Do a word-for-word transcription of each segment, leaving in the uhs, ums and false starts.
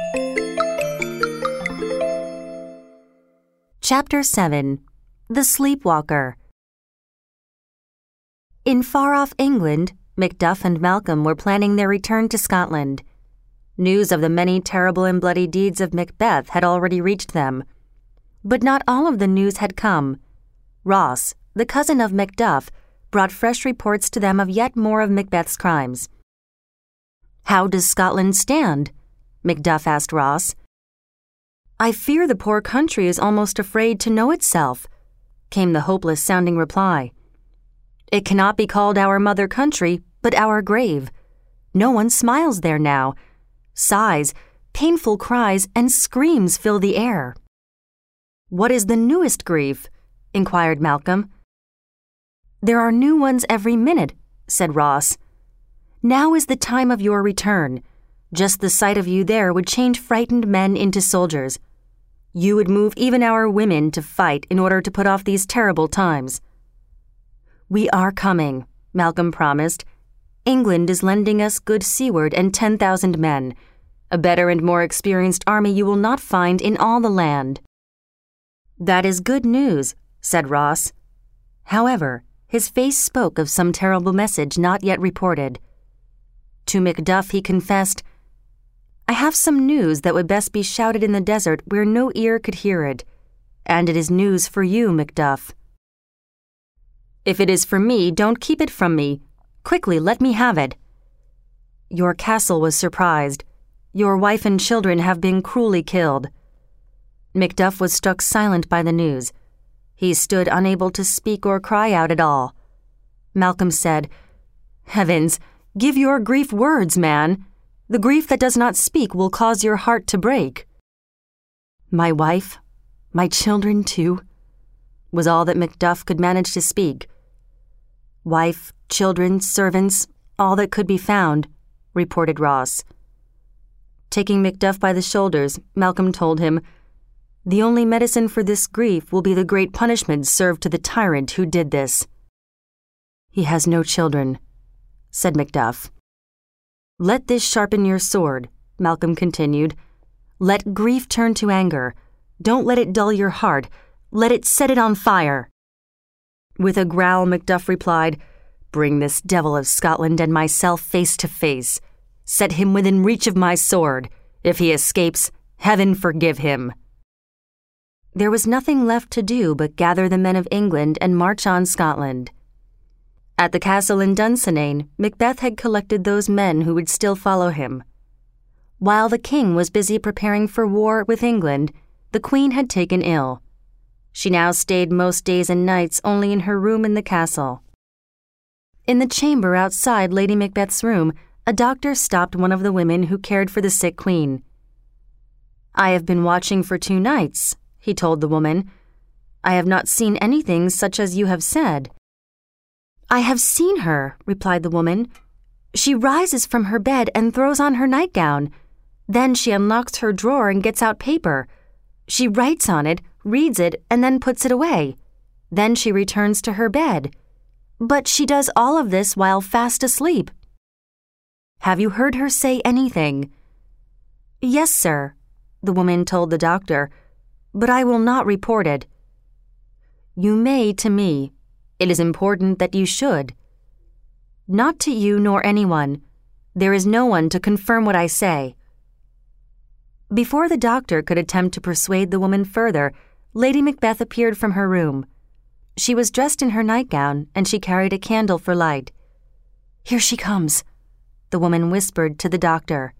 Chapter seven. The Sleepwalker. In far-off England, Macduff and Malcolm were planning their return to Scotland. News of the many terrible and bloody deeds of Macbeth had already reached them. But not all of the news had come. Ross, the cousin of Macduff, brought fresh reports to them of yet more of Macbeth's crimes. "How does Scotland stand?" Macduff asked Ross. "I fear the poor country is almost afraid to know itself," came the hopeless-sounding reply. "It cannot be called our mother country, but our grave. No one smiles there now. Sighs, painful cries, and screams fill the air." "What is the newest grief?" inquired Malcolm. "There are new ones every minute," said Ross. "Now is the time of your return. Just the sight of you there would change frightened men into soldiers. You would move even our women to fight in order to put off these terrible times." "We are coming," Malcolm promised. "England is lending us good seaward and ten thousand men. A better and more experienced army you will not find in all the land." "That is good news," said Ross. However, his face spoke of some terrible message not yet reported. To Macduff he confessed, "I have some news that would best be shouted in the desert where no ear could hear it, and it is news for you, Macduff." "If it is for me, don't keep it from me. Quickly, let me have it." "Your castle was surprised. Your wife and children have been cruelly killed." Macduff was struck silent by the news. He stood unable to speak or cry out at all. Malcolm said, "Heavens, give your grief words, man. The grief that does not speak will cause your heart to break." "My wife, my children too," was all that Macduff could manage to speak. "Wife, children, servants, all that could be found," reported Ross. Taking Macduff by the shoulders, Malcolm told him, "The only medicine for this grief will be the great punishment served to the tyrant who did this." "He has no children," said Macduff. "Let this sharpen your sword," Malcolm continued. "Let grief turn to anger. Don't let it dull your heart. Let it set it on fire." With a growl, Macduff replied, "Bring this devil of Scotland and myself face to face. Set him within reach of my sword. If he escapes, heaven forgive him." There was nothing left to do but gather the men of England and march on Scotland. At the castle in Dunsinane, Macbeth had collected those men who would still follow him. While the king was busy preparing for war with England, the queen had taken ill. She now stayed most days and nights only in her room in the castle. In the chamber outside Lady Macbeth's room, a doctor stopped one of the women who cared for the sick queen. "I have been watching for two nights," he told the woman. "I have not seen anything such as you have said." "I have seen her," replied the woman. "She rises from her bed and throws on her nightgown. Then she unlocks her drawer and gets out paper. She writes on it, reads it, and then puts it away. Then she returns to her bed. But she does all of this while fast asleep." "Have you heard her say anything?" "Yes, sir," the woman told the doctor, "but I will not report it." "You may to me. It is important that you should." "Not to you nor anyone. There is no one to confirm what I say." Before the doctor could attempt to persuade the woman further, Lady Macbeth appeared from her room. She was dressed in her nightgown, and she carried a candle for light. "Here she comes," the woman whispered to the doctor.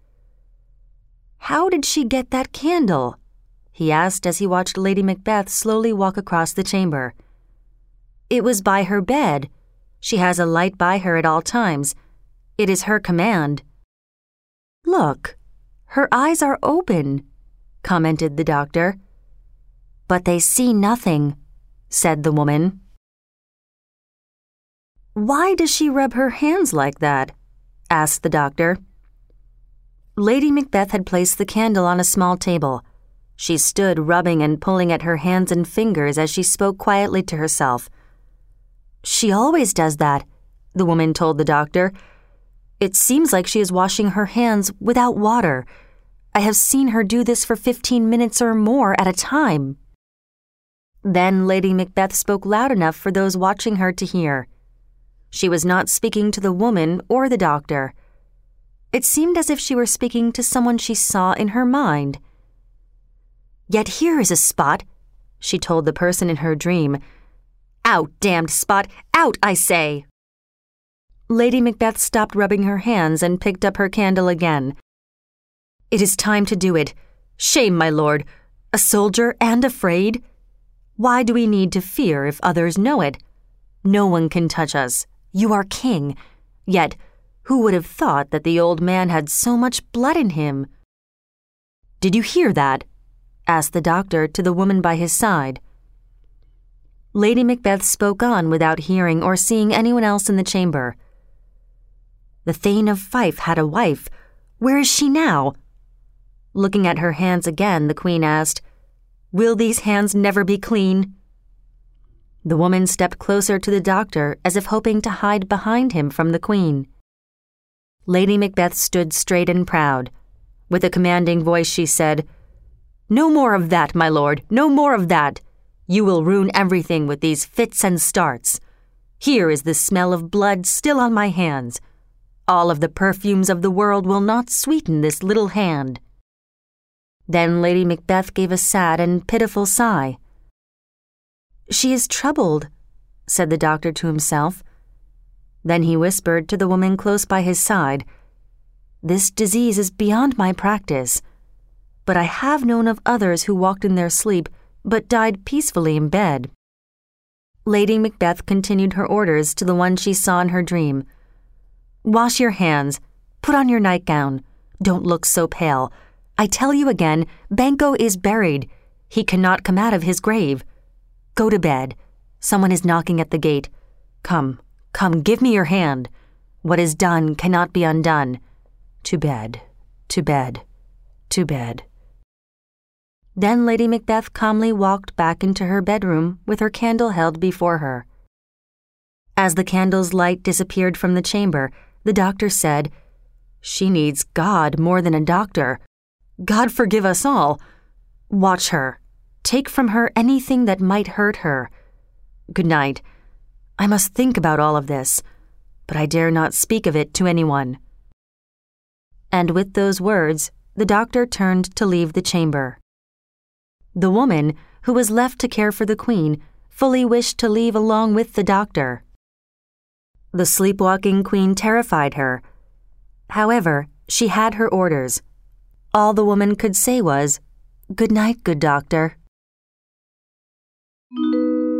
"How did she get that candle?" he asked as he watched Lady Macbeth slowly walk across the chamber. "It was by her bed. She has a light by her at all times. It is her command." "Look, her eyes are open," commented the doctor. "But they see nothing," said the woman. "Why does she rub her hands like that?" asked the doctor. Lady Macbeth had placed the candle on a small table. She stood rubbing and pulling at her hands and fingers as she spoke quietly to herself. "She always does that," the woman told the doctor. "It seems like she is washing her hands without water. I have seen her do this for fifteen minutes or more at a time." Then Lady Macbeth spoke loud enough for those watching her to hear. She was not speaking to the woman or the doctor. It seemed as if she were speaking to someone she saw in her mind. "Yet here is a spot," she told the person in her dream. "Out, damned spot! Out, I say!" Lady Macbeth stopped rubbing her hands and picked up her candle again. "It is time to do it. Shame, my lord! A soldier and afraid? Why do we need to fear if others know it? No one can touch us. You are king. Yet, who would have thought that the old man had so much blood in him?" "Did you hear that?" asked the doctor to the woman by his side. Lady Macbeth spoke on without hearing or seeing anyone else in the chamber. "The Thane of Fife had a wife. Where is she now?" Looking at her hands again, the Queen asked, "Will these hands never be clean?" The woman stepped closer to the doctor as if hoping to hide behind him from the Queen. Lady Macbeth stood straight and proud. With a commanding voice she said, "No more of that, my lord, no more of that. You will ruin everything with these fits and starts. Here is the smell of blood still on my hands. All of the perfumes of the world will not sweeten this little hand." Then Lady Macbeth gave a sad and pitiful sigh. "She is troubled," said the doctor to himself. Then he whispered to the woman close by his side, "This disease is beyond my practice, but I have known of others who walked in their sleep but died peacefully in bed." Lady Macbeth continued her orders to the one she saw in her dream. "Wash your hands. Put on your nightgown. Don't look so pale. I tell you again, Banquo is buried. He cannot come out of his grave. Go to bed. Someone is knocking at the gate. Come, come, give me your hand. What is done cannot be undone. To bed, to bed, to bed." Then Lady Macbeth calmly walked back into her bedroom with her candle held before her. As the candle's light disappeared from the chamber, the doctor said, "She needs God more than a doctor. God forgive us all. Watch her. Take from her anything that might hurt her. Good night. I must think about all of this, but I dare not speak of it to anyone." And with those words, the doctor turned to leave the chamber. The woman, who was left to care for the Queen, fully wished to leave along with the doctor. The sleepwalking Queen terrified her. However, she had her orders. All the woman could say was, "Good night, good doctor."